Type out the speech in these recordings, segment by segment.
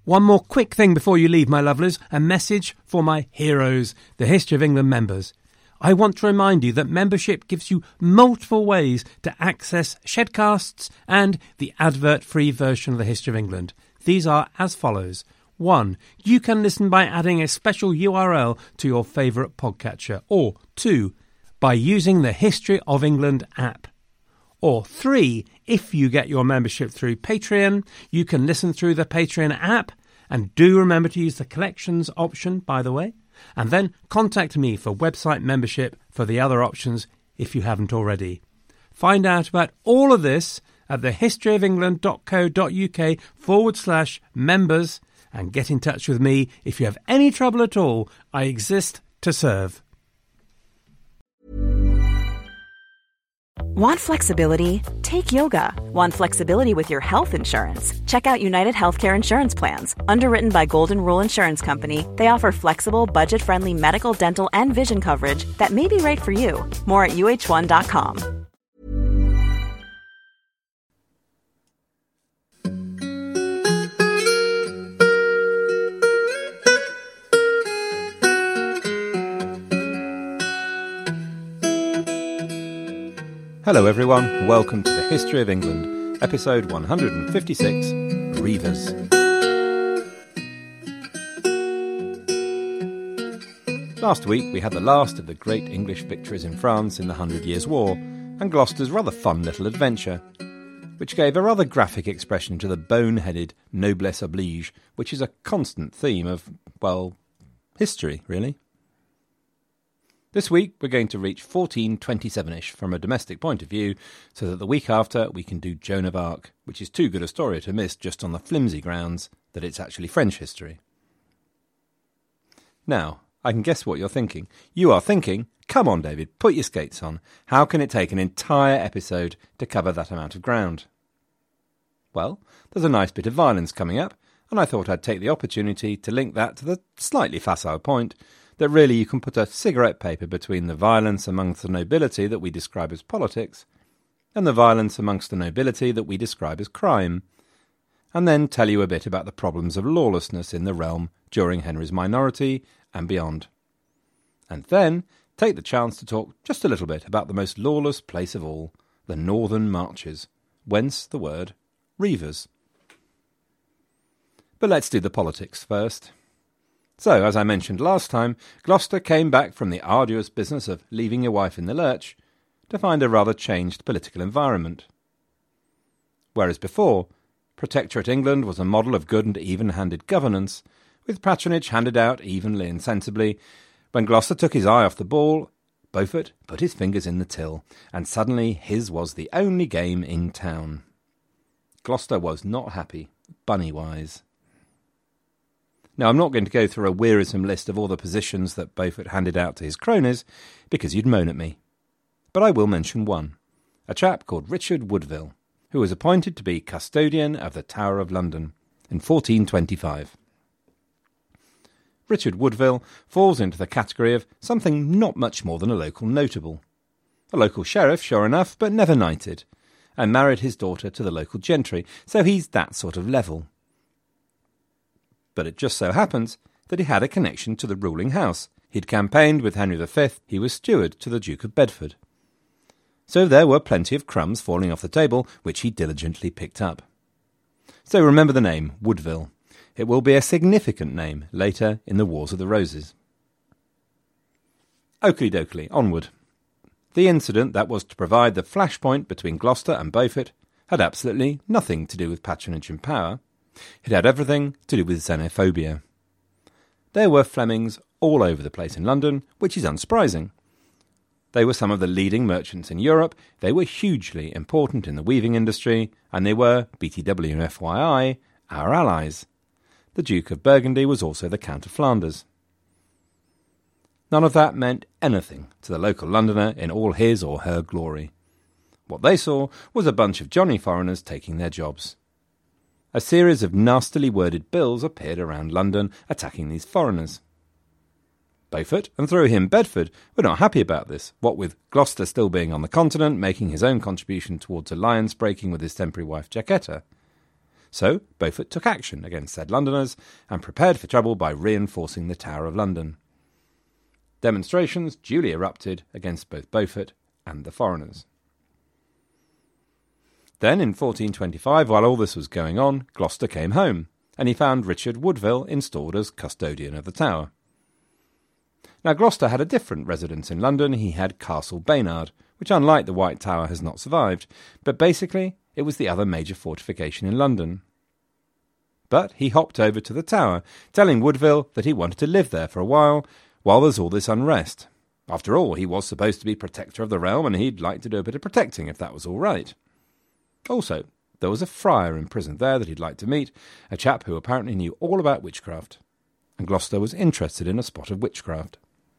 One more quick thing before you leave, my lovelies, a message for my heroes, the History of England members. I want to remind you that membership gives you multiple ways to access Shedcasts and the advert-free version of the History of England. These are as follows. 1. You can listen by adding a special URL to your favourite podcatcher. Or 2. By using the History of England app. Or 3. If you get your membership through Patreon, you can listen through the Patreon app. And do remember to use the collections option, by the way. And then contact me for website membership for the other options if you haven't already. Find out about all of this at thehistoryofengland.co.uk/members and get in touch with me if you have any trouble at all. I exist to serve. Want flexibility? Take yoga. Want flexibility with your health insurance? Check out United Healthcare Insurance Plans. Underwritten by Golden Rule Insurance Company, they offer flexible, budget-friendly medical, dental, and vision coverage that may be right for you. More at uh1.com. Hello everyone, welcome to the History of England, episode 156, Reivers. Last week we had the last of the great English victories in France in the 100 Years' War, and Gloucester's rather fun little adventure, which gave a rather graphic expression to the bone-headed noblesse oblige, which is a constant theme of, well, history, really. This week we're going to reach 1427-ish from a domestic point of view, so that the week after we can do Joan of Arc, which is too good a story to miss just on the flimsy grounds that it's actually French history. Now, I can guess what you're thinking. You are thinking, come on David, put your skates on. How can it take an entire episode to cover that amount of ground? Well, there's a nice bit of violence coming up, and I thought I'd take the opportunity to link that to the slightly facile point that really you can put a cigarette paper between the violence amongst the nobility that we describe as politics and the violence amongst the nobility that we describe as crime, and then tell you a bit about the problems of lawlessness in the realm during Henry's minority and beyond. And then take the chance to talk just a little bit about the most lawless place of all, the Northern Marches, whence the word Reivers. But let's do the politics first. So, as I mentioned last time, Gloucester came back from the arduous business of leaving your wife in the lurch to find a rather changed political environment. Whereas before, Protectorate England was a model of good and even-handed governance, with patronage handed out evenly and sensibly, when Gloucester took his eye off the ball, Beaufort put his fingers in the till, and suddenly his was the only game in town. Gloucester was not happy, bunny-wise. Now, I'm not going to go through a wearisome list of all the positions that Beaufort handed out to his cronies, because you'd moan at me. But I will mention one, a chap called Richard Woodville, who was appointed to be custodian of the Tower of London in 1425. Richard Woodville falls into the category of something not much more than a local notable. A local sheriff, sure enough, but never knighted, and married his daughter to the local gentry, so he's that sort of level. But it just so happens that he had a connection to the ruling house. He'd campaigned with Henry V, he was steward to the Duke of Bedford. So there were plenty of crumbs falling off the table, which he diligently picked up. So remember the name, Woodville. It will be a significant name later in the Wars of the Roses. Oakley dokley, onward. The incident that was to provide the flashpoint between Gloucester and Beaufort had absolutely nothing to do with patronage and power. It had everything to do with xenophobia. There were Flemings all over the place in London, which is unsurprising. They were some of the leading merchants in Europe, they were hugely important in the weaving industry, and they were, BTW and FYI, our allies. The Duke of Burgundy was also the Count of Flanders. None of that meant anything to the local Londoner in all his or her glory. What they saw was a bunch of Johnny foreigners taking their jobs. A series of nastily worded bills appeared around London attacking these foreigners. Beaufort, and through him Bedford, were not happy about this, what with Gloucester still being on the continent, making his own contribution towards alliance breaking with his temporary wife Jacquetta. So Beaufort took action against said Londoners and prepared for trouble by reinforcing the Tower of London. Demonstrations duly erupted against both Beaufort and the foreigners. Then, in 1425, while all this was going on, Gloucester came home, and he found Richard Woodville installed as custodian of the Tower. Now, Gloucester had a different residence in London. He had Castle Baynard, which, unlike the White Tower, has not survived, but basically it was the other major fortification in London. But he hopped over to the Tower, telling Woodville that he wanted to live there for a while there's all this unrest. After all, he was supposed to be protector of the realm, and he'd like to do a bit of protecting if that was all right. Also, there was a friar imprisoned there that he'd like to meet, a chap who apparently knew all about witchcraft, and Gloucester was interested in a spot of witchcraft.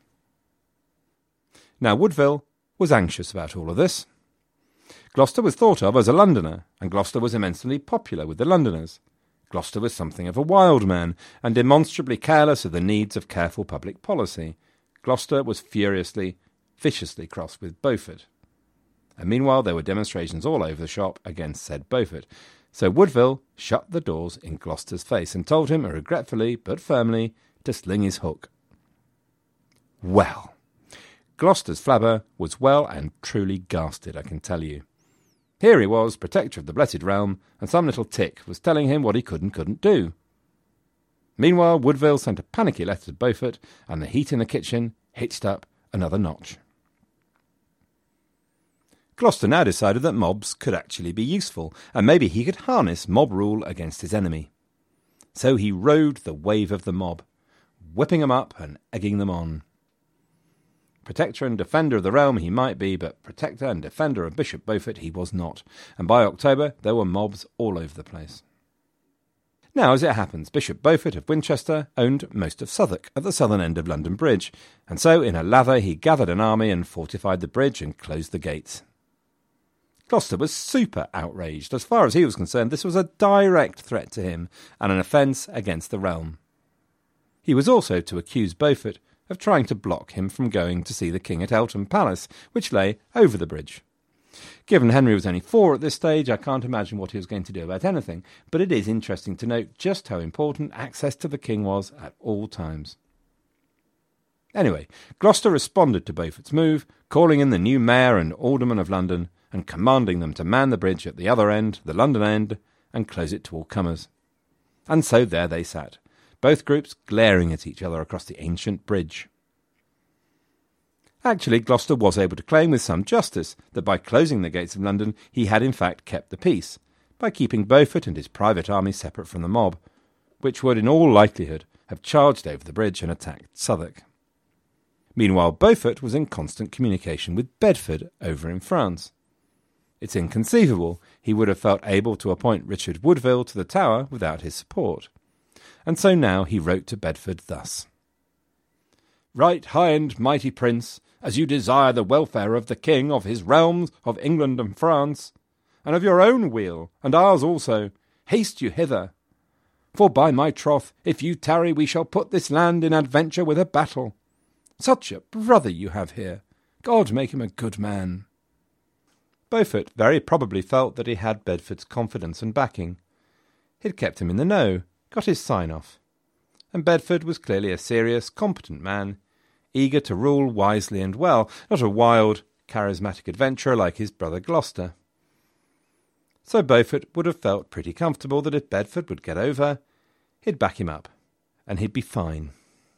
Now, Woodville was anxious about all of this. Gloucester was thought of as a Londoner, and Gloucester was immensely popular with the Londoners. Gloucester was something of a wild man, and demonstrably careless of the needs of careful public policy. Gloucester was viciously cross with Beaufort. And meanwhile there were demonstrations all over the shop against said Beaufort. So Woodville shut the doors in Gloucester's face and told him, regretfully but firmly, to sling his hook. Well, Gloucester's flabber was well and truly ghasted, I can tell you. Here he was, protector of the blessed realm, and some little tick was telling him what he could and couldn't do. Meanwhile, Woodville sent a panicky letter to Beaufort, and the heat in the kitchen hitched up another notch. Gloucester now decided that mobs could actually be useful, and maybe he could harness mob rule against his enemy. So he rode the wave of the mob, whipping them up and egging them on. Protector and defender of the realm he might be, but protector and defender of Bishop Beaufort he was not, and by October there were mobs all over the place. Now, as it happens, Bishop Beaufort of Winchester owned most of Southwark at the southern end of London Bridge, and so in a lather he gathered an army and fortified the bridge and closed the gates. Gloucester was super outraged. As far as he was concerned, this was a direct threat to him and an offence against the realm. He was also to accuse Beaufort of trying to block him from going to see the king at Eltham Palace, which lay over the bridge. Given Henry was only 4 at this stage, I can't imagine what he was going to do about anything, but it is interesting to note just how important access to the king was at all times. Anyway, Gloucester responded to Beaufort's move, calling in the new mayor and aldermen of London, and commanding them to man the bridge at the other end, the London end, and close it to all comers. And so there they sat, both groups glaring at each other across the ancient bridge. Actually, Gloucester was able to claim with some justice that by closing the gates of London he had in fact kept the peace, by keeping Beaufort and his private army separate from the mob, which would in all likelihood have charged over the bridge and attacked Southwark. Meanwhile, Beaufort was in constant communication with Bedford over in France. It's inconceivable he would have felt able to appoint Richard Woodville to the Tower without his support. And so now he wrote to Bedford thus. Right high and mighty prince, as you desire the welfare of the king, of his realms, of England and France, and of your own weal, and ours also, haste you hither. For by my troth, if you tarry, we shall put this land in adventure with a battle. Such a brother you have here. God make him a good man. Beaufort very probably felt that he had Bedford's confidence and backing. He'd kept him in the know, got his sign-off. And Bedford was clearly a serious, competent man, eager to rule wisely and well, not a wild, charismatic adventurer like his brother Gloucester. So Beaufort would have felt pretty comfortable that if Bedford would get over, he'd back him up, and he'd be fine.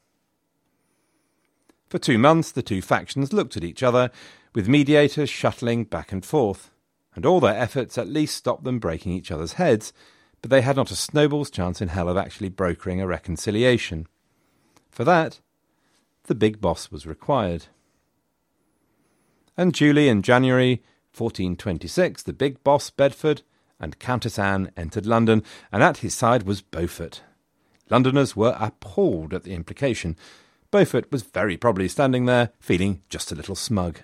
For 2 months the two factions looked at each other, with mediators shuttling back and forth, and all their efforts at least stopped them breaking each other's heads, but they had not a snowball's chance in hell of actually brokering a reconciliation. For that, the big boss was required. And duly in January 1426, the big boss Bedford and Countess Anne entered London, and at his side was Beaufort. Londoners were appalled at the implication. Beaufort was very probably standing there, feeling just a little smug.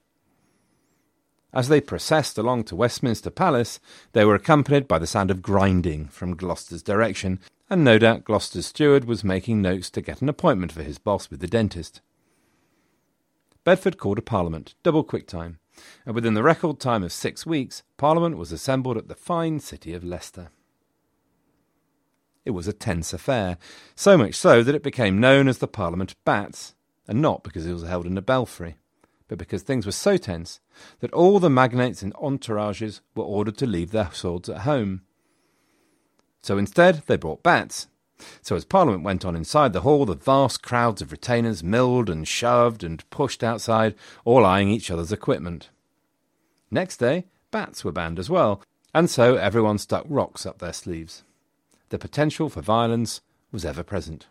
As they processed along to Westminster Palace, they were accompanied by the sound of grinding from Gloucester's direction, and no doubt Gloucester's steward was making notes to get an appointment for his boss with the dentist. Bedford called a parliament, double quick time, and within the record time of 6 weeks, Parliament was assembled at the fine city of Leicester. It was a tense affair, so much so that it became known as the Parliament of Bats, and not because it was held in a belfry, but because things were so tense that all the magnates and entourages were ordered to leave their swords at home. So instead they brought bats. So as Parliament went on inside the hall, the vast crowds of retainers milled and shoved and pushed outside, all eyeing each other's equipment. Next day, bats were banned as well, and so everyone stuck rocks up their sleeves. The potential for violence was ever present.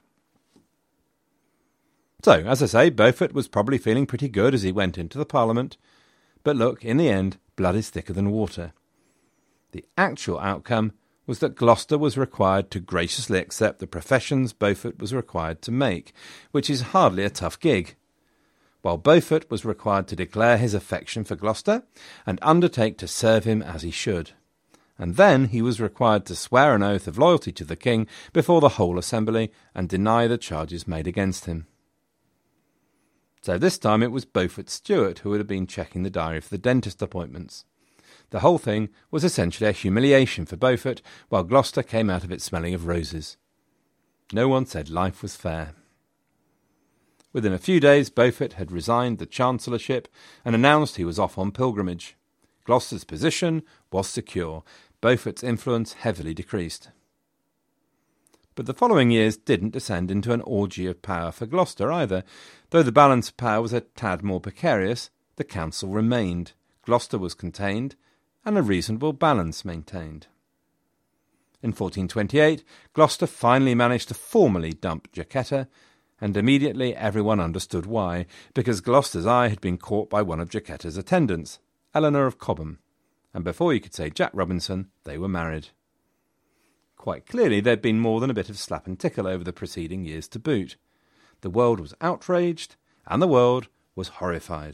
So, as I say, Beaufort was probably feeling pretty good as he went into the Parliament. But look, in the end, blood is thicker than water. The actual outcome was that Gloucester was required to graciously accept the professions Beaufort was required to make, which is hardly a tough gig. While Beaufort was required to declare his affection for Gloucester and undertake to serve him as he should. And then he was required to swear an oath of loyalty to the king before the whole assembly and deny the charges made against him. So this time it was Beaufort Stewart who would have been checking the diary for the dentist appointments. The whole thing was essentially a humiliation for Beaufort, while Gloucester came out of it smelling of roses. No one said life was fair. Within a few days, Beaufort had resigned the chancellorship and announced he was off on pilgrimage. Gloucester's position was secure. Beaufort's influence heavily decreased. But the following years didn't descend into an orgy of power for Gloucester either. Though the balance of power was a tad more precarious, the council remained, Gloucester was contained, and a reasonable balance maintained. In 1428, Gloucester finally managed to formally dump Jacquetta, and immediately everyone understood why, because Gloucester's eye had been caught by one of Jacquetta's attendants, Eleanor of Cobham, and before you could say Jack Robinson, they were married. Quite clearly there'd been more than a bit of slap and tickle over the preceding years to boot. The world was outraged, and the world was horrified.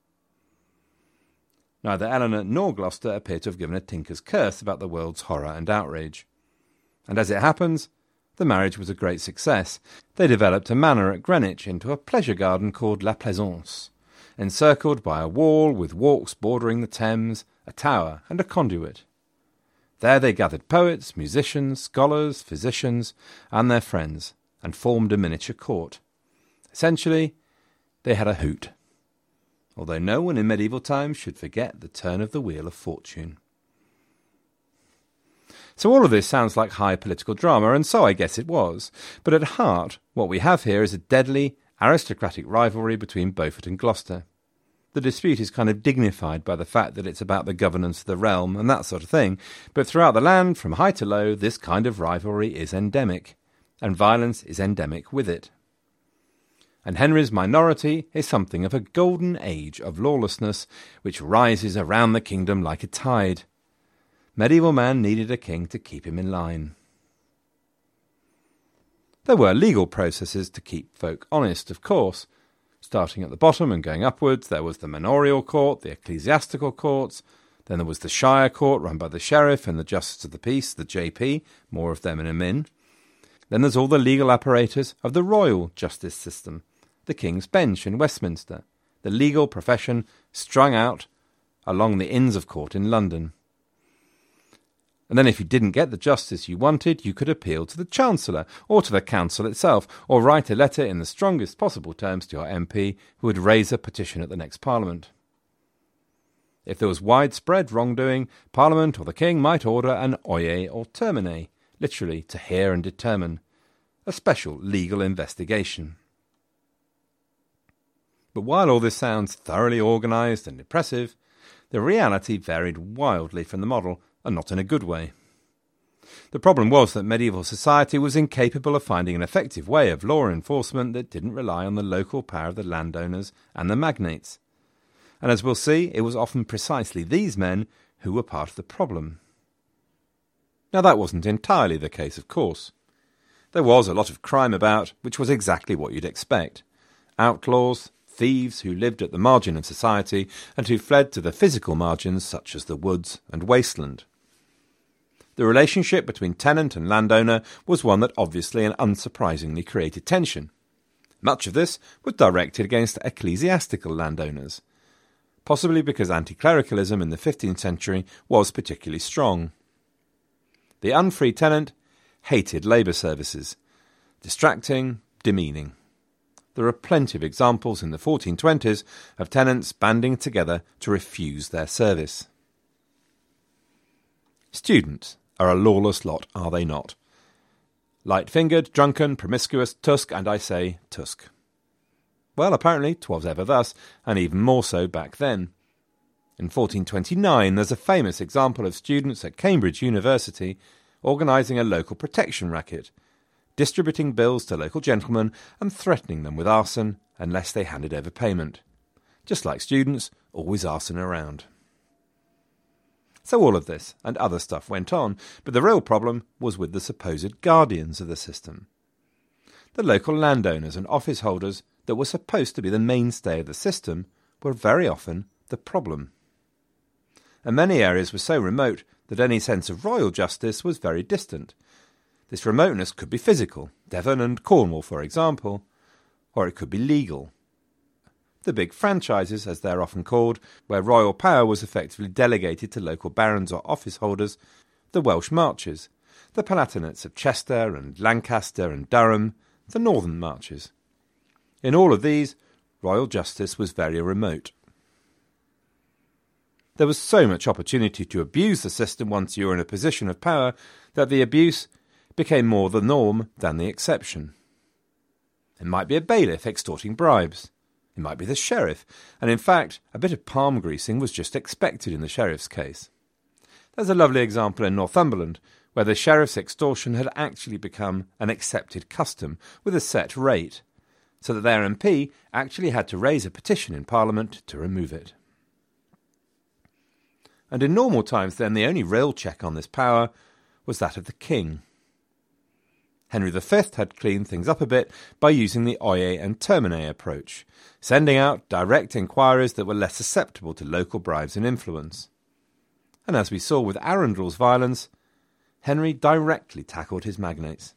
Neither Eleanor nor Gloucester appear to have given a tinker's curse about the world's horror and outrage. And as it happens, the marriage was a great success. They developed a manor at Greenwich into a pleasure garden called La Plaisance, encircled by a wall with walks bordering the Thames, a tower and a conduit. There they gathered poets, musicians, scholars, physicians, and their friends, and formed a miniature court. Essentially, they had a hoot. Although no one in medieval times should forget the turn of the wheel of fortune. So all of this sounds like high political drama, and so I guess it was. But at heart, what we have here is a deadly, aristocratic rivalry between Beaufort and Gloucester. The dispute is kind of dignified by the fact that it's about the governance of the realm and that sort of thing, but throughout the land, from high to low, this kind of rivalry is endemic, and violence is endemic with it. And Henry's minority is something of a golden age of lawlessness which rises around the kingdom like a tide. Medieval man needed a king to keep him in line. There were legal processes to keep folk honest, of course. Starting at the bottom and going upwards, there was the manorial court, the ecclesiastical courts, then there was the shire court run by the sheriff and the justice of the peace, the JP, more of them in a min. Then there's all the legal apparatus of the royal justice system, the King's Bench in Westminster, the legal profession strung out along the Inns of Court in London. And then if you didn't get the justice you wanted, you could appeal to the Chancellor or to the Council itself, or write a letter in the strongest possible terms to your MP, who would raise a petition at the next Parliament. If there was widespread wrongdoing, Parliament or the King might order an oyer or termine, literally to hear and determine, a special legal investigation. But while all this sounds thoroughly organised and impressive, the reality varied wildly from the model, and not in a good way. The problem was that medieval society was incapable of finding an effective way of law enforcement that didn't rely on the local power of the landowners and the magnates. And as we'll see, it was often precisely these men who were part of the problem. Now that wasn't entirely the case, of course. There was a lot of crime about, which was exactly what you'd expect. Outlaws, thieves who lived at the margin of society and who fled to the physical margins such as the woods and wasteland. The relationship between tenant and landowner was one that obviously and unsurprisingly created tension. Much of this was directed against ecclesiastical landowners, possibly because anti-clericalism in the 15th century was particularly strong. The unfree tenant hated labour services. Distracting, demeaning. There are plenty of examples in the 1420s of tenants banding together to refuse their service. Students are a lawless lot, are they not? Light-fingered, drunken, promiscuous, tusk, and I say tusk. Well, apparently 'twas ever thus, and even more so back then. In 1429 there's a famous example of students at Cambridge University organising a local protection racket, distributing bills to local gentlemen and threatening them with arson unless they handed over payment. Just like students, always arson around. So all of this and other stuff went on, but the real problem was with the supposed guardians of the system. The local landowners and office holders that were supposed to be the mainstay of the system were very often the problem. And many areas were so remote that any sense of royal justice was very distant. This remoteness could be physical, Devon and Cornwall for example, or it could be legal. The big franchises, as they're often called, where royal power was effectively delegated to local barons or office holders, the Welsh Marches, the Palatinates of Chester and Lancaster and Durham, the Northern Marches. In all of these, royal justice was very remote. There was so much opportunity to abuse the system once you were in a position of power that the abuse became more the norm than the exception. It might be a bailiff extorting bribes. It might be the sheriff, and in fact, a bit of palm greasing was just expected in the sheriff's case. There's a lovely example in Northumberland, where the sheriff's extortion had actually become an accepted custom with a set rate, so that their MP actually had to raise a petition in Parliament to remove it. And in normal times then, the only real check on this power was that of the king. Henry V had cleaned things up a bit by using the Oyer and Termine approach, sending out direct inquiries that were less susceptible to local bribes and influence. And as we saw with Arundel's violence, Henry directly tackled his magnates.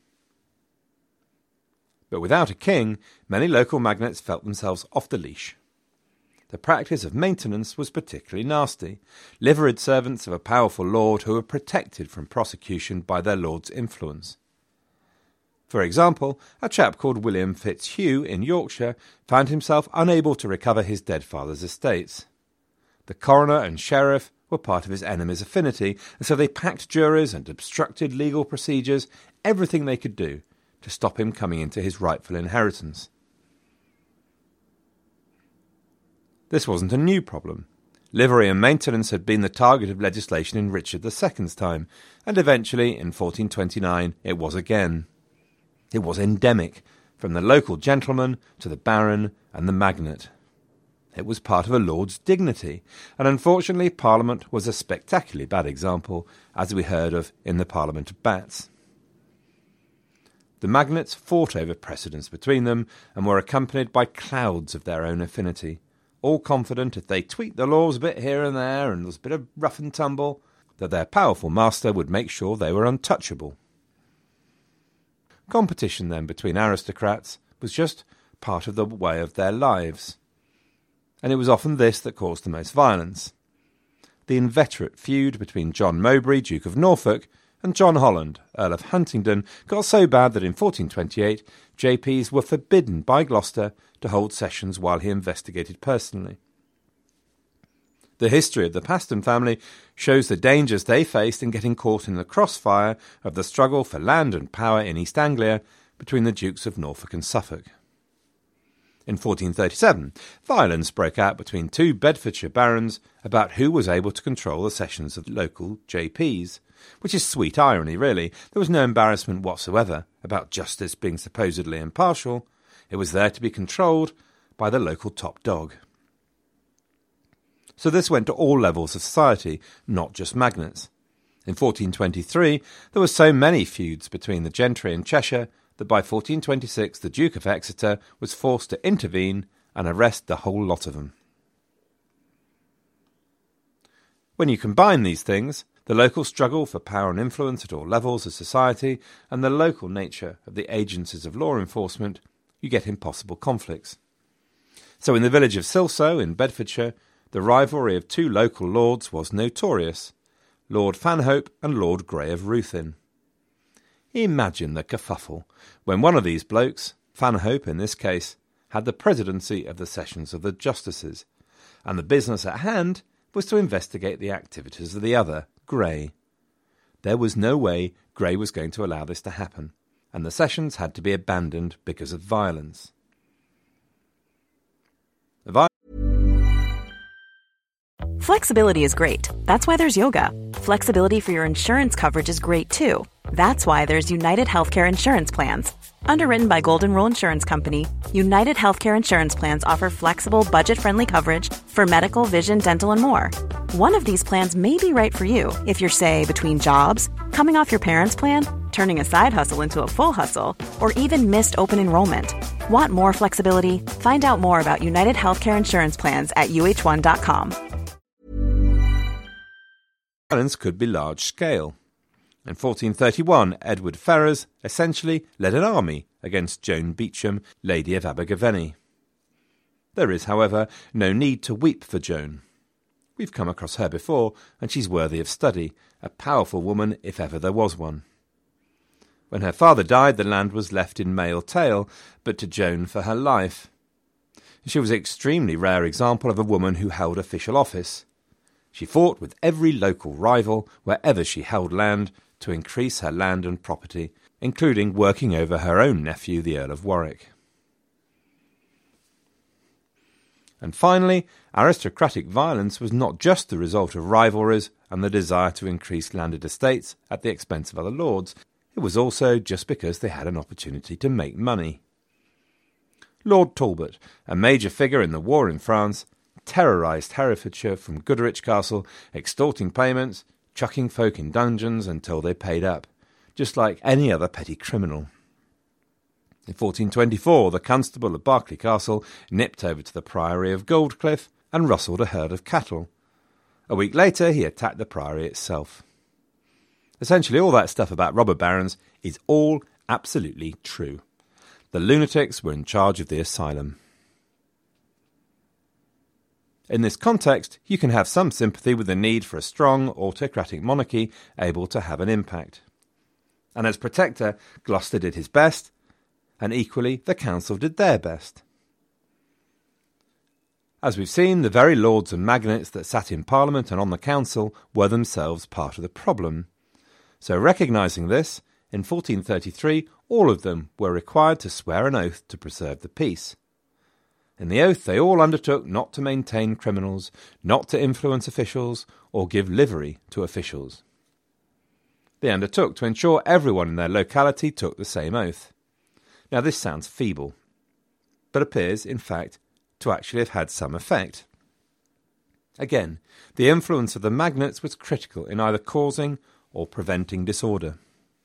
But without a king, many local magnates felt themselves off the leash. The practice of maintenance was particularly nasty, liveried servants of a powerful lord who were protected from prosecution by their lord's influence. For example, a chap called William Fitzhugh in Yorkshire found himself unable to recover his dead father's estates. The coroner and sheriff were part of his enemy's affinity, and so they packed juries and obstructed legal procedures, everything they could do to stop him coming into his rightful inheritance. This wasn't a new problem. Livery and maintenance had been the target of legislation in Richard II's time, and eventually, in 1429, it was again. It was endemic, from the local gentleman to the baron and the magnate. It was part of a lord's dignity, and unfortunately Parliament was a spectacularly bad example, as we heard of in the Parliament of Bats. The magnates fought over precedence between them, and were accompanied by clouds of their own affinity, all confident if they tweaked the laws a bit here and there, and there was a bit of rough and tumble, that their powerful master would make sure they were untouchable. Competition, then, between aristocrats was just part of the way of their lives, and it was often this that caused the most violence. The inveterate feud between John Mowbray, Duke of Norfolk, and John Holland, Earl of Huntingdon, got so bad that in 1428 JPs were forbidden by Gloucester to hold sessions while he investigated personally. The history of the Paston family shows the dangers they faced in getting caught in the crossfire of the struggle for land and power in East Anglia between the Dukes of Norfolk and Suffolk. In 1437, violence broke out between two Bedfordshire barons about who was able to control the sessions of local JPs, which is sweet irony, really. There was no embarrassment whatsoever about justice being supposedly impartial. It was there to be controlled by the local top dog. So this went to all levels of society, not just magnates. In 1423, there were so many feuds between the gentry in Cheshire that by 1426 the Duke of Exeter was forced to intervene and arrest the whole lot of them. When you combine these things, the local struggle for power and influence at all levels of society and the local nature of the agencies of law enforcement, you get impossible conflicts. So in the village of Silsoe in Bedfordshire, the rivalry of two local lords was notorious, Lord Fanhope and Lord Grey of Ruthin. Imagine the kerfuffle when one of these blokes, Fanhope in this case, had the presidency of the sessions of the justices, and the business at hand was to investigate the activities of the other, Grey. There was no way Grey was going to allow this to happen, and the sessions had to be abandoned because of violence. Flexibility is great. That's why there's yoga. Flexibility for your insurance coverage is great too. That's why there's United Healthcare Insurance Plans. Underwritten by Golden Rule Insurance Company, United Healthcare Insurance Plans offer flexible, budget-friendly coverage for medical, vision, dental, and more. One of these plans may be right for you if you're, say, between jobs, coming off your parents' plan, turning a side hustle into a full hustle, or even missed open enrollment. Want more flexibility? Find out more about United Healthcare Insurance Plans at uh1.com. Violence could be large-scale. In 1431, Edward Ferrers essentially led an army against Joan Beauchamp, Lady of Abergavenny. There is, however, no need to weep for Joan. We've come across her before, and she's worthy of study, a powerful woman if ever there was one. When her father died, the land was left in male tail, but to Joan for her life. She was an extremely rare example of a woman who held official office. She fought with every local rival wherever she held land to increase her land and property, including working over her own nephew, the Earl of Warwick. And finally, aristocratic violence was not just the result of rivalries and the desire to increase landed estates at the expense of other lords, it was also just because they had an opportunity to make money. Lord Talbot, a major figure in the war in France, terrorised Herefordshire from Goodrich Castle, extorting payments, chucking folk in dungeons until they paid up, just like any other petty criminal. In 1424, the constable of Berkeley Castle nipped over to the priory of Goldcliff and rustled a herd of cattle. A week later, he attacked the priory itself. Essentially, all that stuff about robber barons is all absolutely true. The lunatics were in charge of the asylum. In this context, you can have some sympathy with the need for a strong autocratic monarchy able to have an impact. And as protector, Gloucester did his best, and equally the council did their best. As we've seen, the very lords and magnates that sat in Parliament and on the council were themselves part of the problem. So recognising this, in 1433 all of them were required to swear an oath to preserve the peace. In the oath they all undertook not to maintain criminals, not to influence officials, or give livery to officials. They undertook to ensure everyone in their locality took the same oath. Now this sounds feeble, but appears, in fact, to actually have had some effect. Again, the influence of the magnates was critical in either causing or preventing disorder.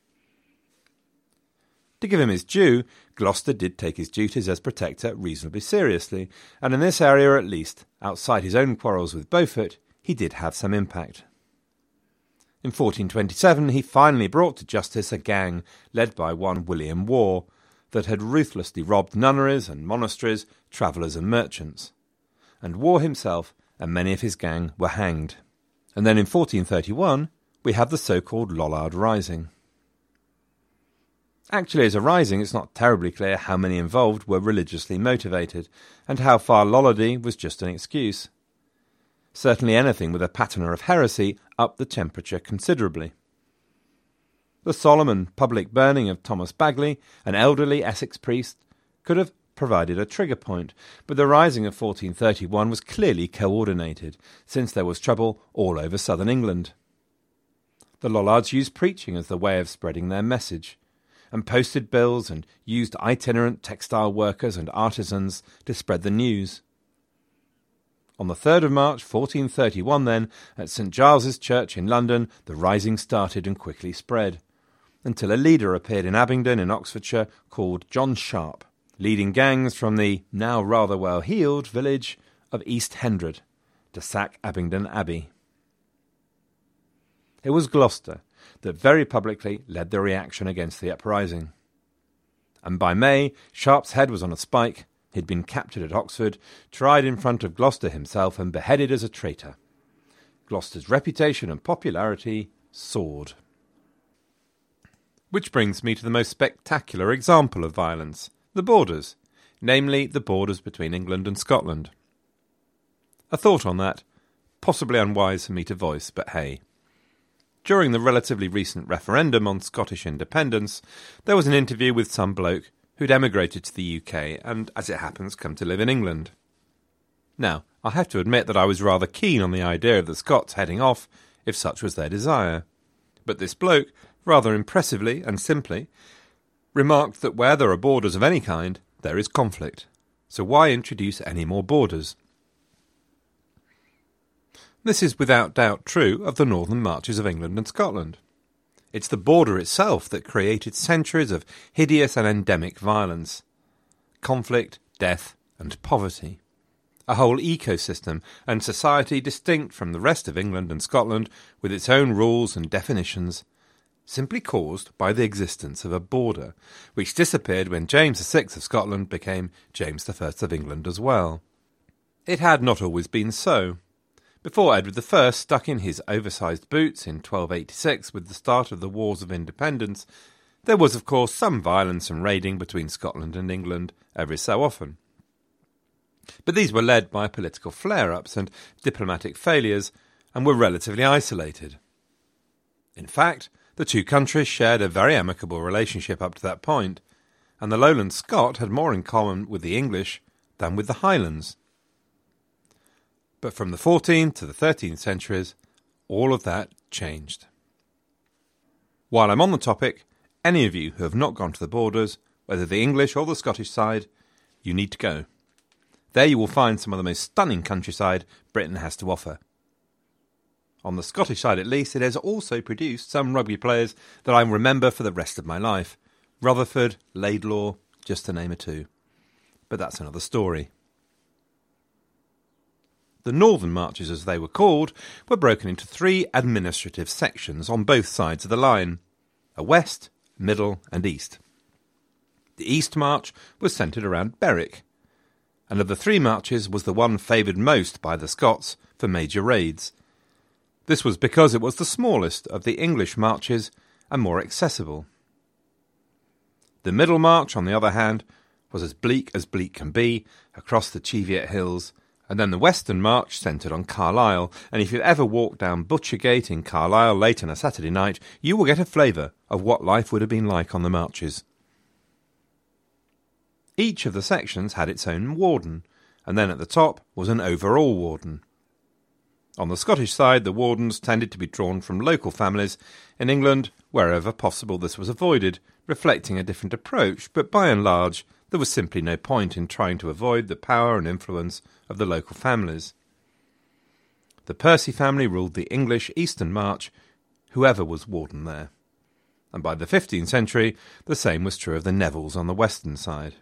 To give him his due, Gloucester did take his duties as protector reasonably seriously, and in this area at least, outside his own quarrels with Beaufort, he did have some impact. In 1427 he finally brought to justice a gang led by one William Waugh that had ruthlessly robbed nunneries and monasteries, travellers and merchants. And Waugh himself and many of his gang were hanged. And then in 1431 we have the so-called Lollard Rising. Actually, as a rising, it's not terribly clear how many involved were religiously motivated, and how far Lollardy was just an excuse. Certainly anything with a patina of heresy upped the temperature considerably. The solemn and public burning of Thomas Bagley, an elderly Essex priest, could have provided a trigger point, but the rising of 1431 was clearly coordinated, since there was trouble all over southern England. The Lollards used preaching as the way of spreading their message, and posted bills and used itinerant textile workers and artisans to spread the news. On the 3rd of March 1431 then, at St Giles's Church in London, the rising started and quickly spread, until a leader appeared in Abingdon in Oxfordshire called John Sharp, leading gangs from the now rather well-heeled village of East Hendred to sack Abingdon Abbey. It was Gloucester that very publicly led the reaction against the uprising. And by May, Sharp's head was on a spike, he'd been captured at Oxford, tried in front of Gloucester himself and beheaded as a traitor. Gloucester's reputation and popularity soared. Which brings me to the most spectacular example of violence, the borders, namely the borders between England and Scotland. A thought on that, possibly unwise for me to voice, but hey. During the relatively recent referendum on Scottish independence, there was an interview with some bloke who'd emigrated to the UK and, as it happens, come to live in England. Now, I have to admit that I was rather keen on the idea of the Scots heading off, if such was their desire. But this bloke, rather impressively and simply, remarked that where there are borders of any kind, there is conflict. So why introduce any more borders? This is without doubt true of the northern marches of England and Scotland. It's the border itself that created centuries of hideous and endemic violence. Conflict, death, and poverty. A whole ecosystem and society distinct from the rest of England and Scotland, with its own rules and definitions, simply caused by the existence of a border, which disappeared when James VI of Scotland became James I of England as well. It had not always been so. Before Edward I stuck in his oversized boots in 1286 with the start of the Wars of Independence, there was of course some violence and raiding between Scotland and England every so often. But these were led by political flare-ups and diplomatic failures and were relatively isolated. In fact, the two countries shared a very amicable relationship up to that point, and the Lowland Scot had more in common with the English than with the Highlands. But from the 14th to the 13th centuries, all of that changed. While I'm on the topic, any of you who have not gone to the borders, whether the English or the Scottish side, you need to go. There you will find some of the most stunning countryside Britain has to offer. On the Scottish side at least, it has also produced some rugby players that I remember for the rest of my life. Rutherford, Laidlaw, just to name a two. But that's another story. The northern marches, as they were called, were broken into three administrative sections on both sides of the line: a west, middle and east. The east march was centred around Berwick, and of the three marches was the one favoured most by the Scots for major raids. This was because it was the smallest of the English marches and more accessible. The middle march, on the other hand, was as bleak can be, across the Cheviot Hills, and then the Western March centred on Carlisle, and if you've ever walked down Butchergate in Carlisle late on a Saturday night, you will get a flavour of what life would have been like on the marches. Each of the sections had its own warden, and then at the top was an overall warden. On the Scottish side, the wardens tended to be drawn from local families. In England, wherever possible this was avoided, reflecting a different approach, but by and large, there was simply no point in trying to avoid the power and influence of the local families. The Percy family ruled the English Eastern March, whoever was warden there. And by the 15th century, the same was true of the Nevilles on the western side.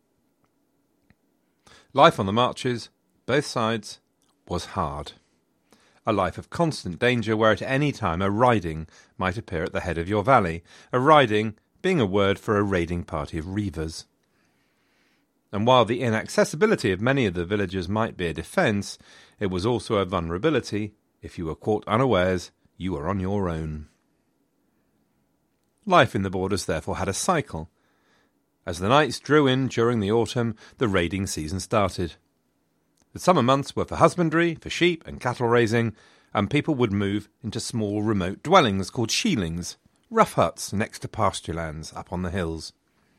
Life on the marches, both sides, was hard. A life of constant danger where at any time a riding might appear at the head of your valley, a riding being a word for a raiding party of reivers. And while the inaccessibility of many of the villages might be a defence, it was also a vulnerability. If you were caught unawares, you were on your own. Life in the borders therefore had a cycle. As the nights drew in during the autumn, the raiding season started. The summer months were for husbandry, for sheep and cattle raising, and people would move into small remote dwellings called sheilings, rough huts next to pasture lands up on the hills.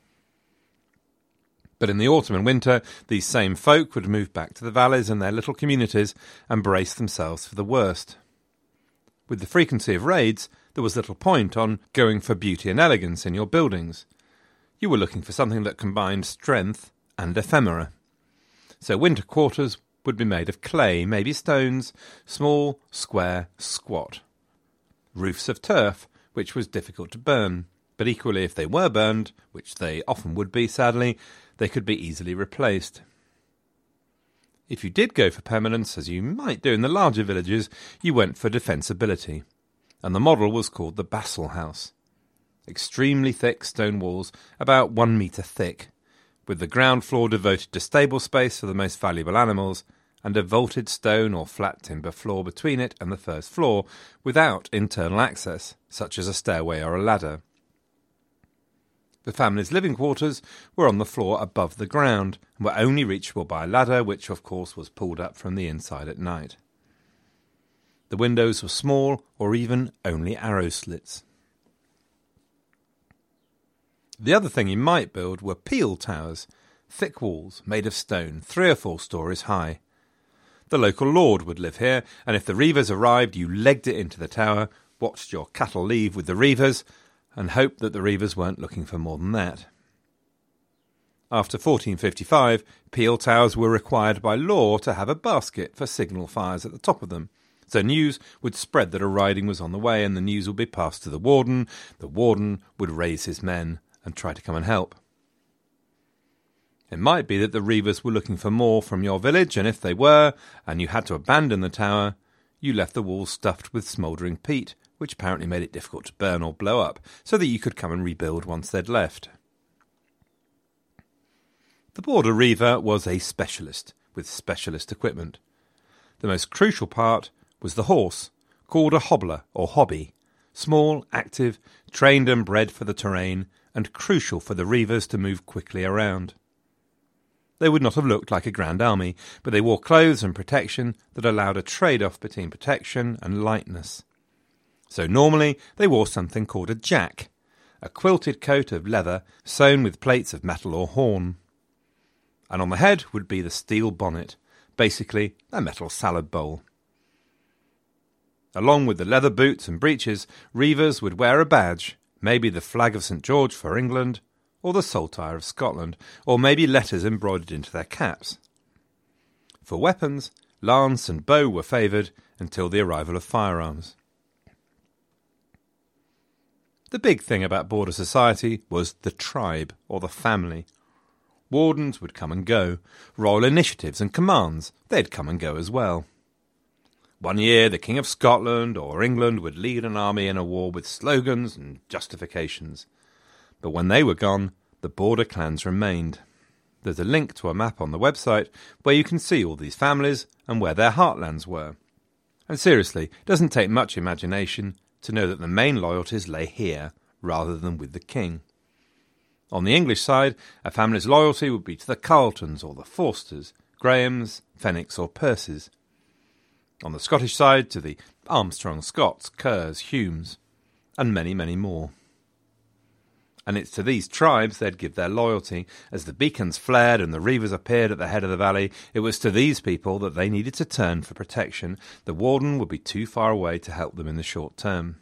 But in the autumn and winter, these same folk would move back to the valleys and their little communities and brace themselves for the worst. With the frequency of raids, there was little point on going for beauty and elegance in your buildings. You were looking for something that combined strength and ephemera. So winter quarters would be made of clay, maybe stones, small, square, squat. Roofs of turf, which was difficult to burn, but equally if they were burned, which they often would be sadly, they could be easily replaced. If you did go for permanence, as you might do in the larger villages, you went for defensibility, and the model was called the Bassal House. Extremely thick stone walls, about 1 metre thick, with the ground floor devoted to stable space for the most valuable animals, and a vaulted stone or flat timber floor between it and the first floor, without internal access, such as a stairway or a ladder. The family's living quarters were on the floor above the ground and were only reachable by a ladder, which of course was pulled up from the inside at night. The windows were small or even only arrow slits. The other thing you might build were peel towers, thick walls made of stone, 3 or 4 stories high. The local lord would live here, and if the reivers arrived, you legged it into the tower, watched your cattle leave with the reivers, and hoped that the reivers weren't looking for more than that. After 1455, peel towers were required by law to have a basket for signal fires at the top of them. So news would spread that a riding was on the way, and the news would be passed to the warden. The warden would raise his men and try to come and help. It might be that the reivers were looking for more from your village, and if they were, and you had to abandon the tower, you left the walls stuffed with smouldering peat, which apparently made it difficult to burn or blow up, so that you could come and rebuild once they'd left. The border reiver was a specialist, with specialist equipment. The most crucial part was the horse, called a hobbler or hobby, small, active, trained and bred for the terrain, and crucial for the reivers to move quickly around. They would not have looked like a grand army, but they wore clothes and protection that allowed a trade-off between protection and lightness. So normally they wore something called a jack, a quilted coat of leather sewn with plates of metal or horn. And on the head would be the steel bonnet, basically a metal salad bowl. Along with the leather boots and breeches, reivers would wear a badge, maybe the flag of St. George for England, or the saltire of Scotland, or maybe letters embroidered into their caps. For weapons, lance and bow were favoured until the arrival of firearms. The big thing about border society was the tribe, or the family. Wardens would come and go. Royal initiatives and commands, they'd come and go as well. One year the King of Scotland or England would lead an army in a war with slogans and justifications. But when they were gone, the border clans remained. There's a link to a map on the website where you can see all these families and where their heartlands were. And seriously, it doesn't take much imagination to know that the main loyalties lay here rather than with the king. On the English side, a family's loyalty would be to the Carletons or the Forsters, Grahams, Fenwicks or Percys. On the Scottish side, to the Armstrong Scotts, Kerrs, Humes, and many, many more. And it's to these tribes they'd give their loyalty. As the beacons flared and the reivers appeared at the head of the valley, it was to these people that they needed to turn for protection. The warden would be too far away to help them in the short term.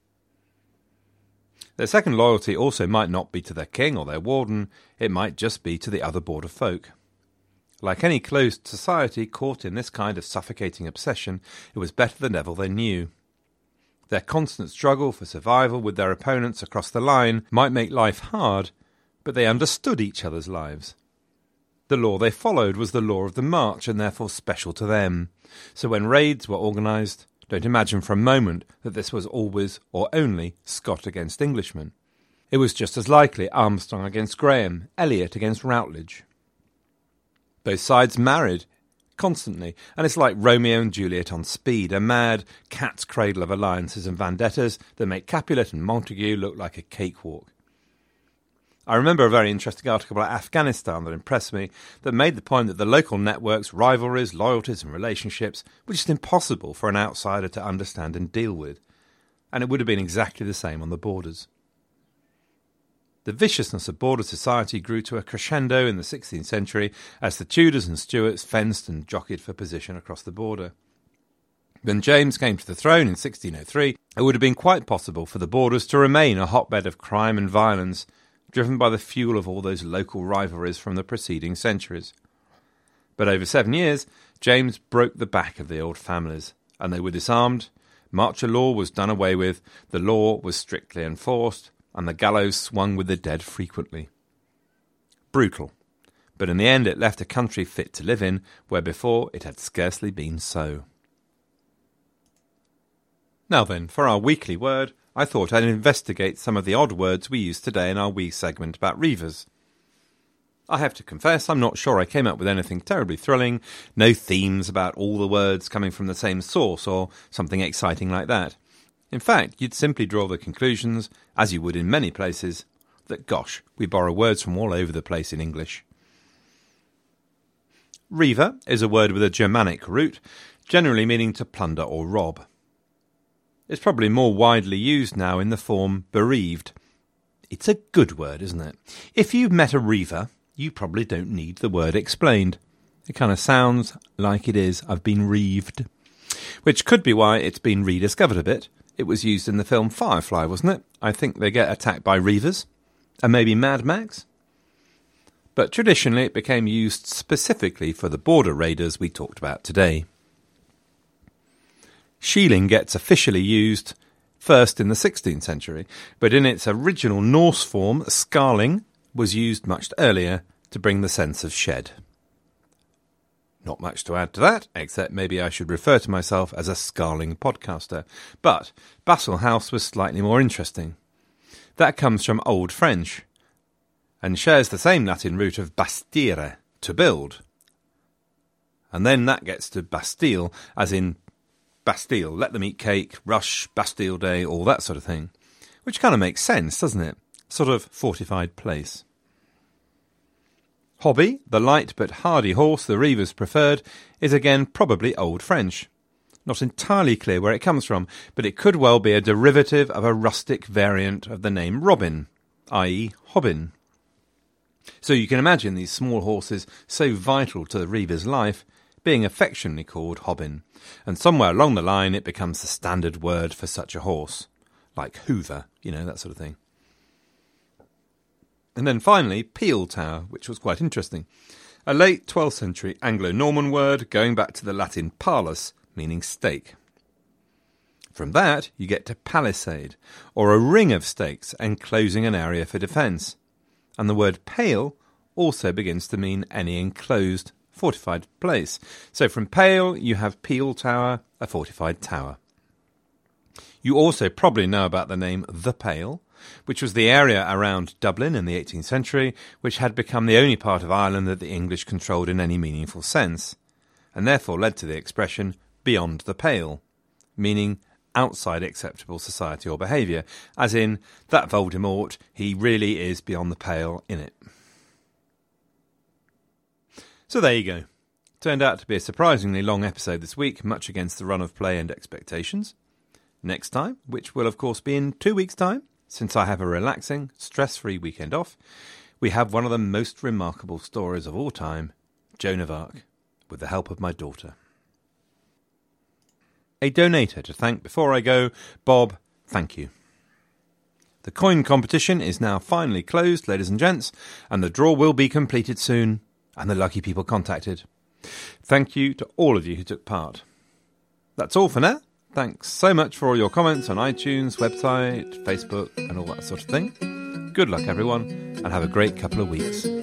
Their second loyalty also might not be to their king or their warden, it might just be to the other border folk. Like any closed society caught in this kind of suffocating obsession, it was better the devil they knew. Their constant struggle for survival with their opponents across the line might make life hard, but they understood each other's lives. The law they followed was the law of the march and therefore special to them. So when raids were organised, don't imagine for a moment that this was always or only Scot against Englishman. It was just as likely Armstrong against Graham, Elliot against Routledge. Both sides married constantly, and it's like Romeo and Juliet on speed, a mad cat's cradle of alliances and vendettas that make Capulet and Montague look like a cakewalk. I remember a very interesting article about Afghanistan that impressed me, that made the point that the local networks, rivalries, loyalties and relationships were just impossible for an outsider to understand and deal with, and it would have been exactly the same on the borders. The viciousness of border society grew to a crescendo in the 16th century as the Tudors and Stuarts fenced and jockeyed for position across the border. When James came to the throne in 1603, it would have been quite possible for the borders to remain a hotbed of crime and violence, driven by the fuel of all those local rivalries from the preceding centuries. But over 7 years, James broke the back of the old families, and they were disarmed, martial law was done away with, the law was strictly enforced, and the gallows swung with the dead frequently. Brutal, but in the end it left a country fit to live in, where before it had scarcely been so. Now then, for our weekly word, I thought I'd investigate some of the odd words we use today in our wee segment about reivers. I have to confess, I'm not sure I came up with anything terribly thrilling, no themes about all the words coming from the same source or something exciting like that. In fact, you'd simply draw the conclusions, as you would in many places, that, gosh, we borrow words from all over the place in English. Reaver is a word with a Germanic root, generally meaning to plunder or rob. It's probably more widely used now in the form bereaved. It's a good word, isn't it? If you've met a reaver, you probably don't need the word explained. It kind of sounds like it is. I've been reaved. Which could be why it's been rediscovered a bit. It was used in the film Firefly, wasn't it? I think they get attacked by reavers. And maybe Mad Max? But traditionally it became used specifically for the border raiders we talked about today. Shieling gets officially used first in the 16th century, but in its original Norse form, scarling was used much earlier to bring the sense of shed. Not much to add to that, except maybe I should refer to myself as a scarling podcaster. But Basel House was slightly more interesting. That comes from Old French, and shares the same Latin root of bastire, to build. And then that gets to Bastille, as in Bastille, let them eat cake, rush, Bastille Day, all that sort of thing. Which kind of makes sense, doesn't it? Sort of fortified place. Hobby, the light but hardy horse the reavers preferred, is again probably Old French. Not entirely clear where it comes from, but it could well be a derivative of a rustic variant of the name Robin, i.e. Hobbin. So you can imagine these small horses, so vital to the reaver's life, being affectionately called Hobbin, and somewhere along the line it becomes the standard word for such a horse, like Hoover, that sort of thing. And then finally, Peel Tower, which was quite interesting. A late 12th century Anglo-Norman word going back to the Latin palus, meaning stake. From that, you get to palisade, or a ring of stakes enclosing an area for defence. And the word pale also begins to mean any enclosed, fortified place. So from pale, you have Peel Tower, a fortified tower. You also probably know about the name The Pale, which was the area around Dublin in the 18th century, which had become the only part of Ireland that the English controlled in any meaningful sense, and therefore led to the expression beyond the pale, meaning outside acceptable society or behaviour, as in, that Voldemort, he really is beyond the pale in it. So there you go. Turned out to be a surprisingly long episode this week, much against the run of play and expectations. Next time, which will of course be in 2 weeks' time, since I have a relaxing, stress-free weekend off, we have one of the most remarkable stories of all time, Joan of Arc, with the help of my daughter. A donator to thank before I go. Bob, thank you. The coin competition is now finally closed, ladies and gents, and the draw will be completed soon, and the lucky people contacted. Thank you to all of you who took part. That's all for now. Thanks so much for all your comments on iTunes, website, Facebook, and all that sort of thing. Good luck, everyone, and have a great couple of weeks.